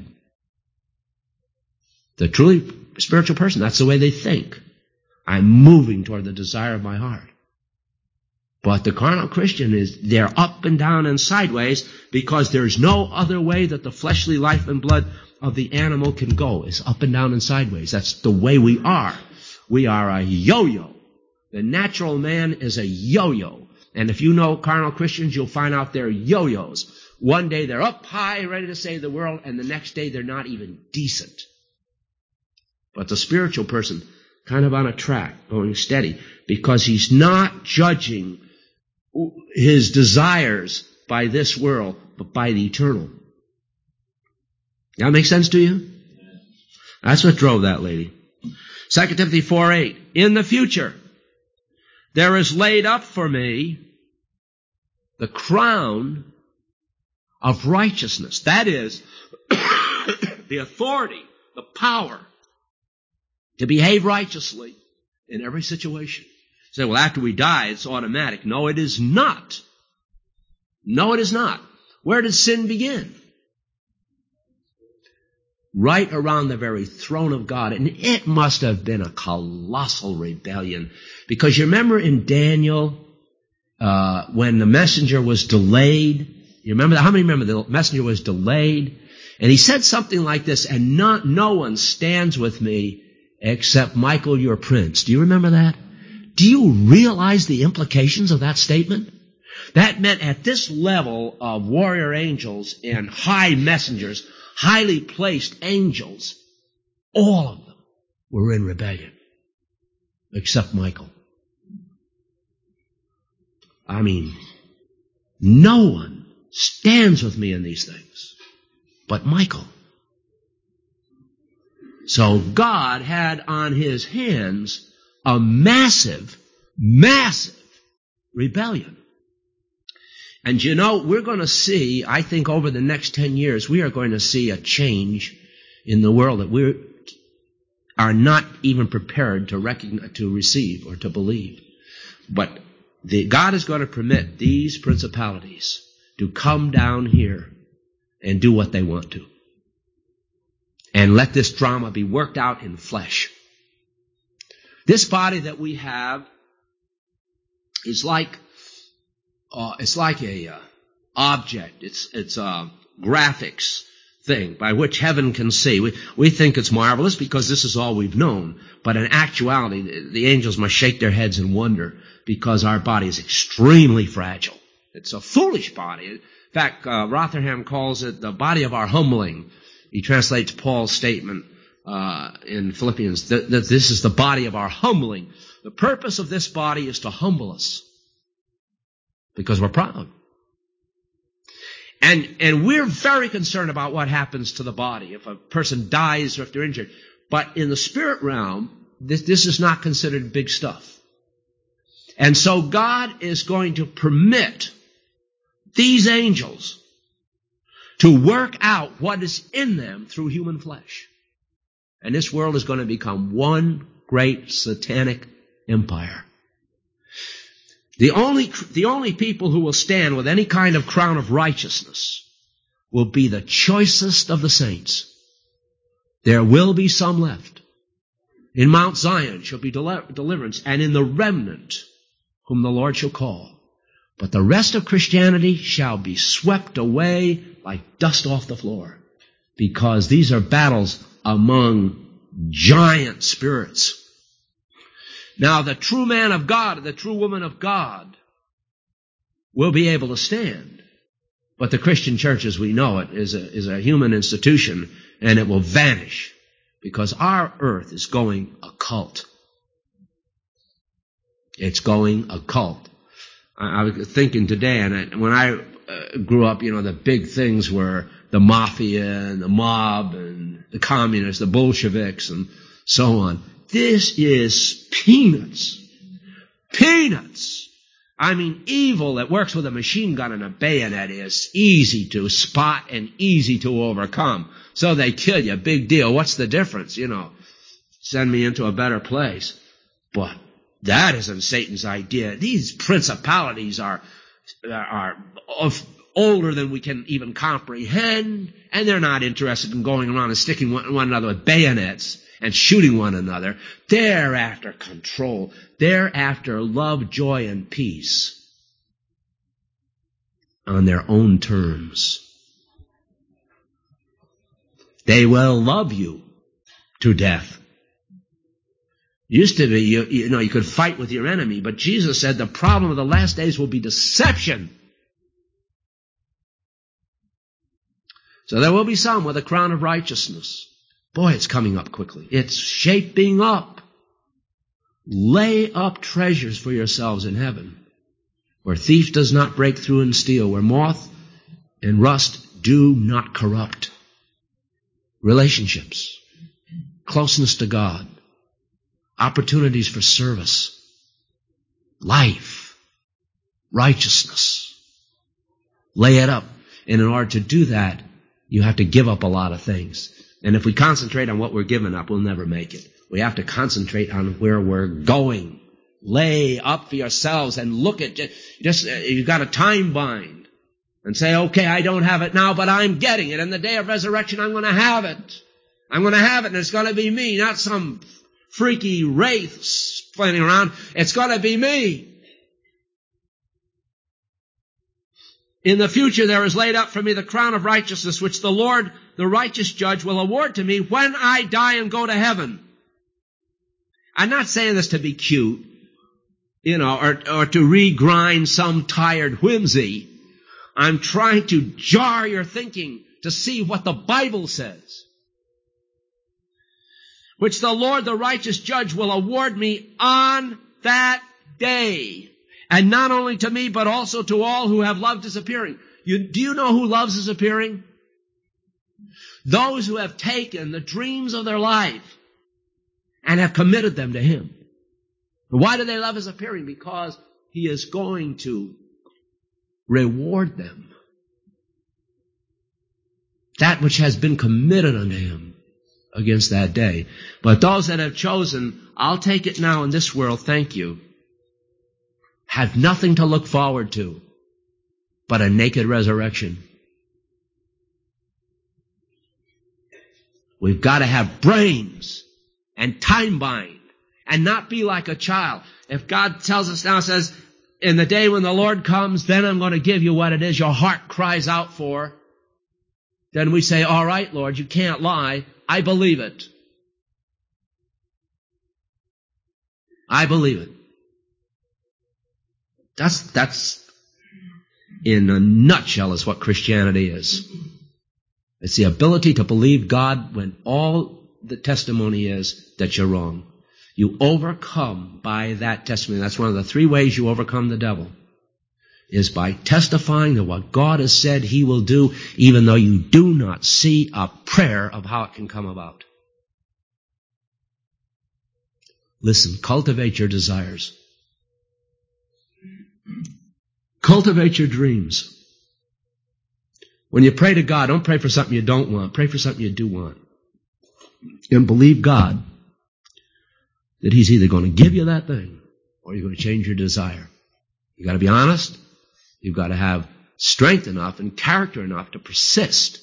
The truly spiritual person, that's the way they think. I'm moving toward the desire of my heart. But the carnal Christian is, they're up and down and sideways because there's no other way that the fleshly life and blood of the animal can go. It's up and down and sideways. That's the way we are. We are a yo-yo. The natural man is a yo-yo. And if you know carnal Christians, you'll find out they're yo-yos. One day they're up high, ready to save the world, and the next day they're not even decent. But the spiritual person, kind of on a track, going steady, because he's not judging his desires by this world, but by the eternal. That make sense to you? That's what drove that lady. Second Timothy four eight. In the future, there is laid up for me the crown of righteousness. That is, the authority, the power to behave righteously in every situation. You say, well, after we die, it's automatic. No, it is not. No, it is not. Where did sin begin? Right around the very throne of God. And it must have been a colossal rebellion. Because you remember in Daniel, uh, when the messenger was delayed, you remember that? How many remember the messenger was delayed? And he said something like this, and not, no one stands with me except Michael, your prince. Do you remember that? Do you realize the implications of that statement? That meant at this level of warrior angels and high messengers, highly placed angels, all of them were in rebellion, except Michael. I mean, no one stands with me in these things but Michael. So God had on his hands a massive, massive rebellion. And you know, we're going to see, I think over the next ten years, we are going to see a change in the world that we are not even prepared to recognize, to receive or to believe. But the, God is going to permit these principalities to come down here and do what they want to. And let this drama be worked out in flesh. This body that we have is like uh, it's like a uh, object. It's it's a graphics thing by which heaven can see. We we think it's marvelous because this is all we've known. But in actuality, the, the angels must shake their heads in wonder because our body is extremely fragile. It's a foolish body. In fact, uh, Rotherham calls it the body of our humbling. He translates Paul's statement uh, in Philippians that, that this is the body of our humbling. The purpose of this body is to humble us because we're proud. And, and we're very concerned about what happens to the body if a person dies or if they're injured. But in the spirit realm, this, this is not considered big stuff. And so God is going to permit these angels to work out what is in them through human flesh. And this world is going to become one great satanic empire. The only, the only people who will stand with any kind of crown of righteousness will be the choicest of the saints. There will be some left. In Mount Zion shall be deliverance, and in the remnant whom the Lord shall call. But the rest of Christianity shall be swept away like dust off the floor, because these are battles among giant spirits. Now, the true man of God, the true woman of God, will be able to stand. But the Christian church as we know it is a, is a human institution, and it will vanish because our earth is going occult. It's going occult. I, I was thinking today, and I, when I uh, grew up, you know, the big things were the mafia and the mob and the communists, the Bolsheviks, and so on. This is peanuts. Peanuts. I mean, evil that works with a machine gun and a bayonet is easy to spot and easy to overcome. So they kill you. Big deal. What's the difference? You know, send me into a better place. But that isn't Satan's idea. These principalities are, are of older than we can even comprehend, and they're not interested in going around and sticking one, one another with bayonets and shooting one another. They're after control. They're after love, joy, and peace on their own terms. They will love you to death. Used to be, you, you know, you could fight with your enemy, but Jesus said the problem of the last days will be deception. So there will be some with a crown of righteousness. Boy, it's coming up quickly. It's shaping up. Lay up treasures for yourselves in heaven, where thief does not break through and steal, where moth and rust do not corrupt. Relationships, closeness to God, opportunities for service, life, righteousness. Lay it up. And in order to do that, you have to give up a lot of things. And if we concentrate on what we're giving up, we'll never make it. We have to concentrate on where we're going. Lay up for yourselves and look at, just, you've got a time bind. And say, okay, I don't have it now, but I'm getting it. And the day of resurrection, I'm going to have it. I'm going to have it, and it's going to be me, not some freaky wraith spinning around. It's going to be me. In the future there is laid up for me the crown of righteousness, which the Lord, the righteous judge, will award to me when I die and go to heaven. I'm not saying this to be cute, you know, or, or to regrind some tired whimsy. I'm trying to jar your thinking to see what the Bible says. Which the Lord, the righteous judge, will award me on that day. And not only to me, but also to all who have loved his appearing. You, do you know who loves his appearing? Those who have taken the dreams of their life and have committed them to him. Why do they love his appearing? Because he is going to reward them. That which has been committed unto him against that day. But those that have chosen, I'll take it now in this world, thank you, have nothing to look forward to but a naked resurrection. We've got to have brains and time bind and not be like a child. If God tells us now, says, in the day when the Lord comes, then I'm going to give you what it is your heart cries out for, then we say, all right, Lord, you can't lie. I believe it. I believe it. That's, that's, in a nutshell, is what Christianity is. It's the ability to believe God when all the testimony is that you're wrong. You overcome by that testimony. That's one of the three ways you overcome the devil, is by testifying to what God has said he will do, even though you do not see a prayer of how it can come about. Listen, cultivate your desires. Cultivate your dreams. When you pray to God, don't pray for something you don't want. Pray for something you do want. And believe God that he's either going to give you that thing or you're going to change your desire. You've got to be honest. You've got to have strength enough and character enough to persist.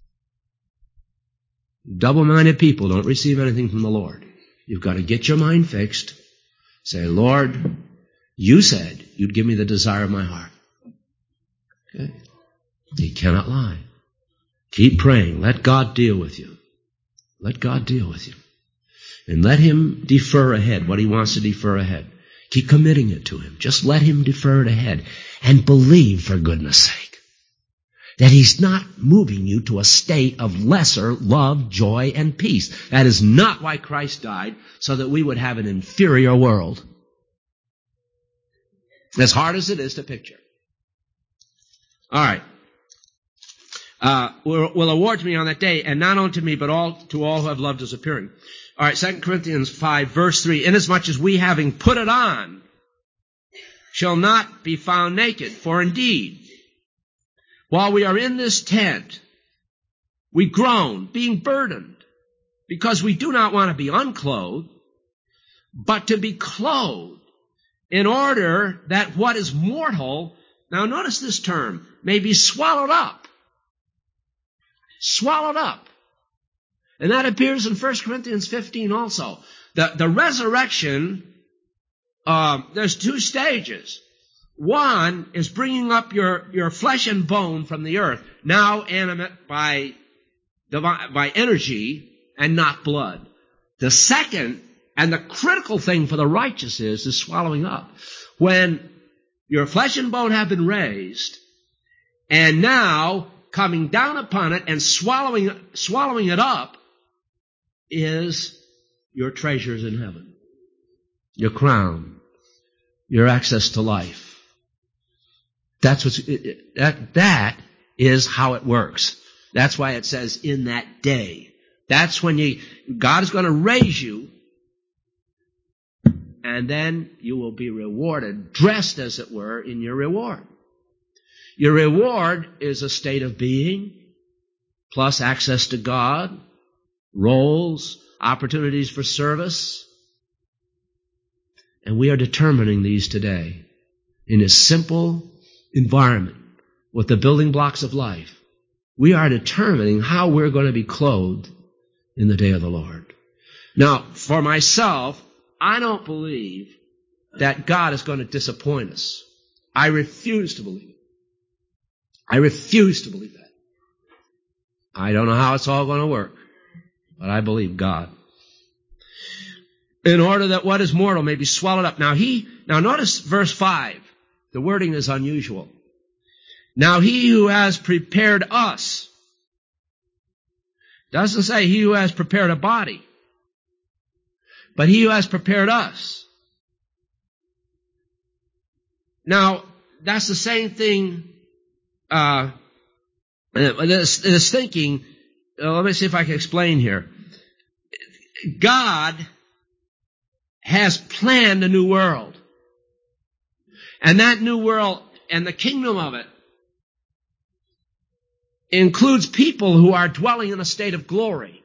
Double-minded people don't receive anything from the Lord. You've got to get your mind fixed. Say, Lord, You said you'd give me the desire of my heart. Okay. He cannot lie. Keep praying. Let God deal with you. Let God deal with you. And let Him defer ahead what He wants to defer ahead. Keep committing it to Him. Just let Him defer it ahead. And believe, for goodness sake, that He's not moving you to a state of lesser love, joy, and peace. That is not why Christ died, so that we would have an inferior world. As hard as it is to picture. All right. Uh, will, will award to me on that day, and not unto me, but all to all who have loved His appearing. All right, Second Corinthians five, verse three. Inasmuch as we, having put it on, shall not be found naked. For indeed, while we are in this tent, we groan, being burdened, because we do not want to be unclothed, but to be clothed, in order that what is mortal, now notice this term, may be swallowed up. Swallowed up. And that appears in First Corinthians fifteen also. The, the resurrection, uh, there's two stages. One is bringing up your, your flesh and bone from the earth, now animate by, by energy and not blood. The second, and the critical thing for the righteous is, is swallowing up. When your flesh and bone have been raised, and now coming down upon it and swallowing, swallowing it up is your treasures in heaven. Your crown. Your access to life. That's what's, that, that is how it works. That's why it says in that day. That's when you, God is going to raise you, and then you will be rewarded, dressed as it were, in your reward. Your reward is a state of being, plus access to God, roles, opportunities for service. And we are determining these today in a simple environment with the building blocks of life. We are determining how we're going to be clothed in the day of the Lord. Now, for myself, I don't believe that God is going to disappoint us. I refuse to believe it. I refuse to believe that. I don't know how it's all going to work, but I believe God. In order that what is mortal may be swallowed up. Now he, now notice verse five. The wording is unusual. Now he who has prepared us, doesn't say he who has prepared a body, but he who has prepared us. Now, that's the same thing, uh, this, this thinking, uh, let me see if I can explain here. God has planned a new world. And that new world and the kingdom of it includes people who are dwelling in a state of glory.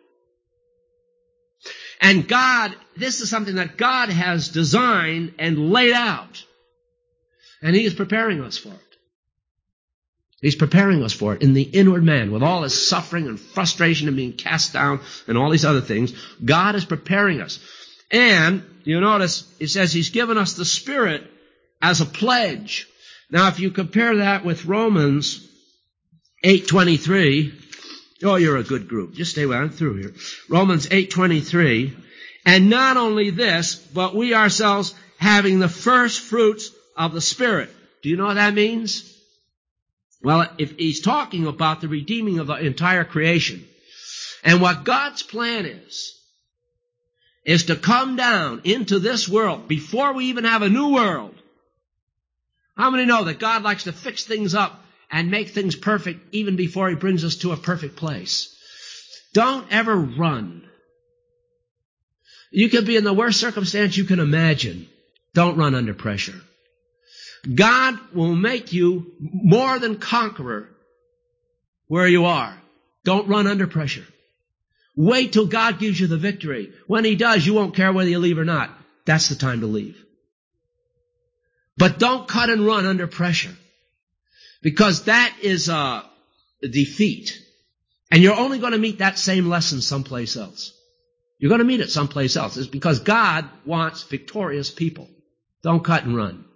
And God, this is something that God has designed and laid out. And He is preparing us for it. He's preparing us for it in the inward man with all his suffering and frustration and being cast down and all these other things. God is preparing us. And you notice it says He's given us the Spirit as a pledge. Now if you compare that with Romans eight twenty-three, oh, you're a good group. Just stay with me. I'm through here. Romans eight twenty-three. And not only this, but we ourselves having the first fruits of the Spirit. Do you know what that means? Well, if he's talking about the redeeming of the entire creation. And what God's plan is, is to come down into this world before we even have a new world. How many know that God likes to fix things up and make things perfect even before He brings us to a perfect place? Don't ever run. You could be in the worst circumstance you can imagine. Don't run under pressure. God will make you more than conqueror where you are. Don't run under pressure. Wait till God gives you the victory. When He does, you won't care whether you leave or not. That's the time to leave. But don't cut and run under pressure, because that is a defeat. And you're only going to meet that same lesson someplace else. You're going to meet it someplace else. It's because God wants victorious people. Don't cut and run.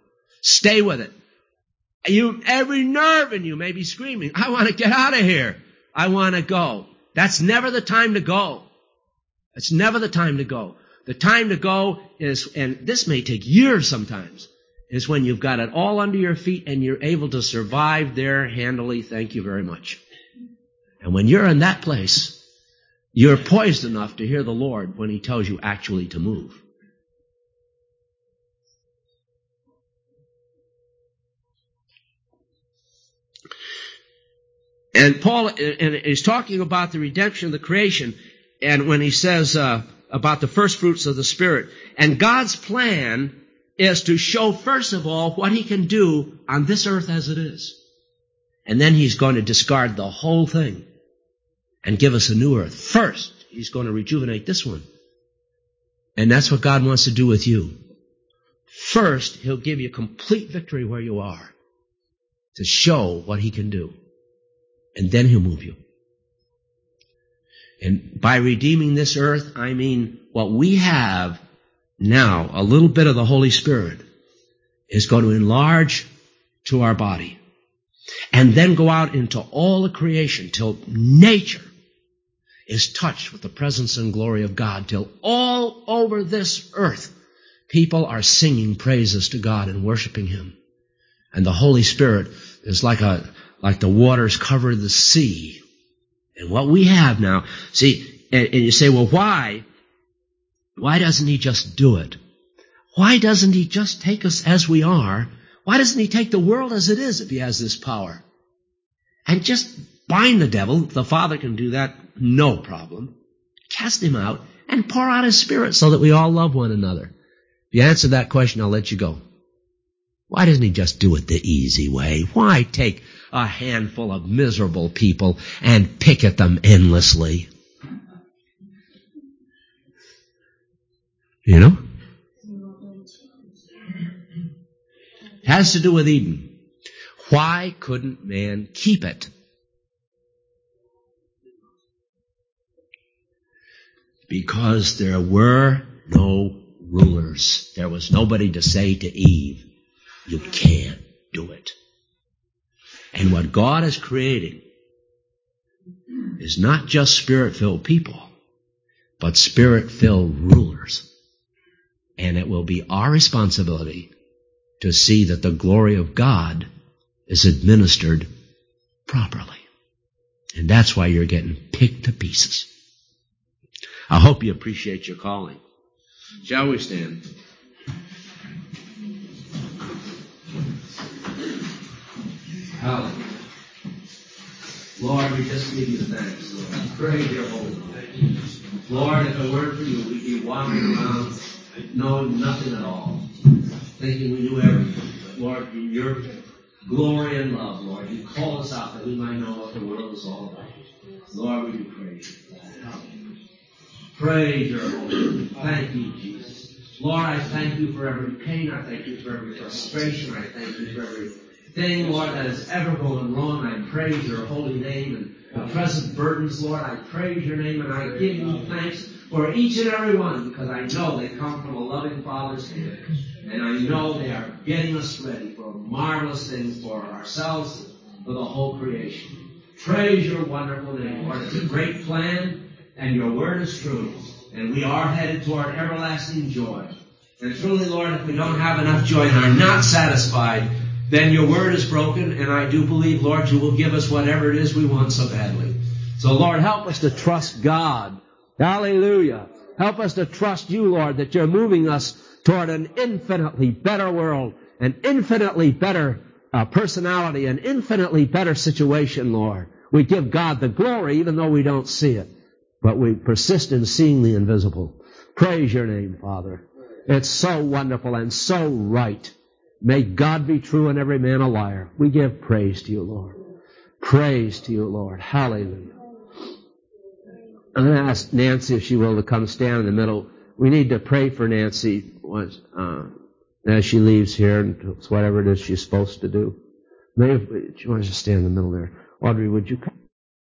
Stay with it. You, every nerve in you may be screaming, I want to get out of here. I want to go. That's never the time to go. It's never the time to go. The time to go is, and this may take years sometimes, is when you've got it all under your feet and you're able to survive there handily. Thank you very much. And when you're in that place, you're poised enough to hear the Lord when He tells you actually to move. And Paul and is talking about the redemption of the creation, and when he says uh, about the first fruits of the Spirit, and God's plan is to show first of all what He can do on this earth as it is, and then He's going to discard the whole thing and give us a new earth. First, He's going to rejuvenate this one, and that's what God wants to do with you. First, He'll give you complete victory where you are to show what He can do. And then He'll move you. And by redeeming this earth, I mean what we have now, a little bit of the Holy Spirit, is going to enlarge to our body. And then go out into all the creation till nature is touched with the presence and glory of God, till all over this earth people are singing praises to God and worshiping Him. And the Holy Spirit is like a like the waters cover the sea. And what we have now, see, and, and you say, well, why? Why doesn't He just do it? Why doesn't He just take us as we are? Why doesn't He take the world as it is if He has this power? And just bind the devil. The Father can do that, no problem. Cast him out and pour out His Spirit so that we all love one another. If you answer that question, I'll let you go. Why doesn't He just do it the easy way? Why take a handful of miserable people and pick at them endlessly? You know? It has to do with Eden. Why couldn't man keep it? Because there were no rulers. There was nobody to say to Eve, you can't do it. And what God is creating is not just Spirit-filled people, but Spirit-filled rulers. And it will be our responsibility to see that the glory of God is administered properly. And that's why you're getting picked to pieces. I hope you appreciate your calling. Shall we stand? Hallelujah. Lord, we just give you thanks, Lord. Praise your holy name. Lord, if it weren't for you, we'd be walking around knowing nothing at all, thinking we knew everything. But Lord, in your glory and love, Lord, you call us out that we might know what the world is all about. Lord, we do praise you. Praise your holy name. Thank you, Jesus. Lord, I thank you for every pain. I thank you for every frustration. I thank you for every thing, Lord, that is ever going wrong. I praise your holy name. And the present burdens, Lord, I praise your name and I give you thanks for each and every one, because I know they come from a loving Father's hand. And I know they are getting us ready for marvelous things for ourselves, for the whole creation. Praise your wonderful name, Lord. It's a great plan, and your word is true. And we are headed toward everlasting joy. And truly, Lord, if we don't have enough joy and are not satisfied, then your word is broken, and I do believe, Lord, you will give us whatever it is we want so badly. So, Lord, help us to trust God. Hallelujah. Help us to trust you, Lord, that you're moving us toward an infinitely better world, an infinitely better uh, personality, an infinitely better situation, Lord. We give God the glory even though we don't see it, but we persist in seeing the invisible. Praise your name, Father. It's so wonderful and so right. May God be true and every man a liar. We give praise to you, Lord. Praise to you, Lord. Hallelujah. I'm going to ask Nancy if she will to come stand in the middle. We need to pray for Nancy once, uh, as she leaves here and whatever it is she's supposed to do. Maybe if she wants to stand in the middle there. Audrey, would you come?